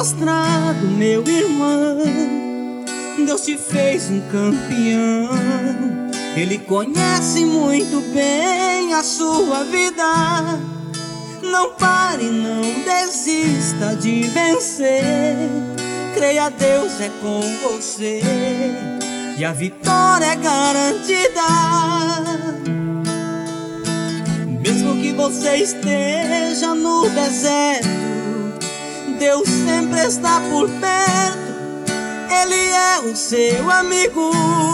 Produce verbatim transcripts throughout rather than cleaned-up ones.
mostrado, meu irmão, Deus te fez um campeão. Ele conhece muito bem a sua vida. Não pare, não desista de vencer. Creia, Deus é com você e a vitória é garantida. Mesmo que você esteja no deserto, Deus sempre está por perto. Ele é o seu amigo.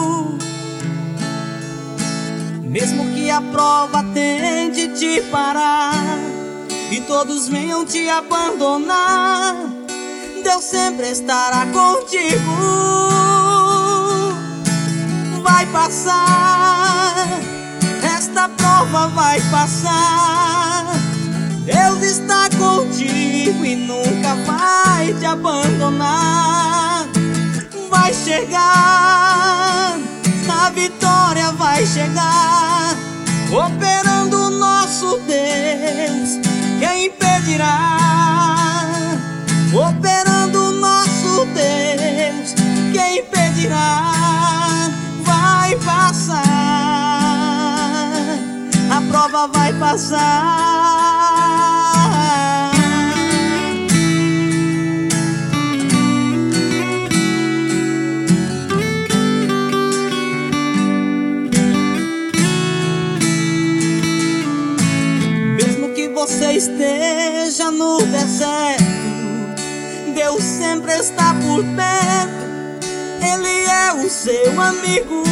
Mesmo que a prova tente te parar e todos venham te abandonar, Deus sempre estará contigo. Vai passar, esta prova vai passar. Deus está contigo e nunca vai te abandonar. Vai chegar, a vitória vai chegar. Operando o nosso Deus, quem impedirá? Operando o nosso Deus, quem impedirá? Vai passar, a prova vai passar. Mesmo que você esteja no deserto, Deus sempre está por perto. Ele é o seu amigo.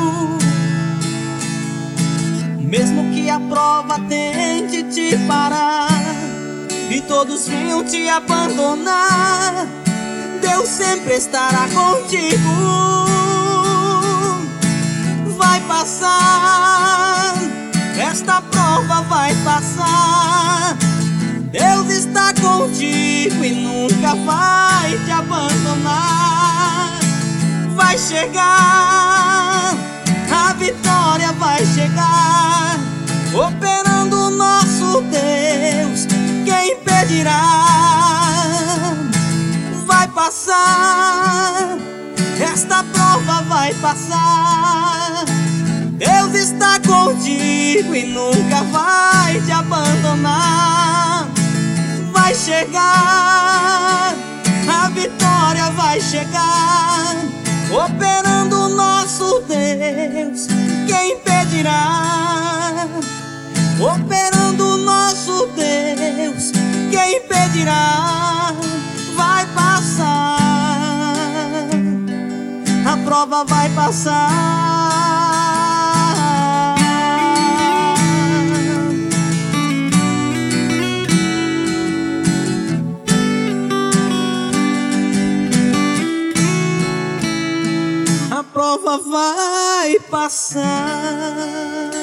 Mesmo que a prova tente te parar e todos venham te abandonar, Deus sempre estará contigo. Vai passar, esta prova vai passar. Deus está contigo e nunca vai te abandonar. Vai chegar, a vitória vai chegar. Operando o nosso Deus, quem impedirá? Vai passar, esta prova vai passar. Deus está contigo e nunca vai te abandonar. Vai chegar, a vitória vai chegar. Operando o nosso Deus, quem impedirá? Operando o nosso Deus, quem impedirá? Vai passar, a prova vai passar. A prova vai passar.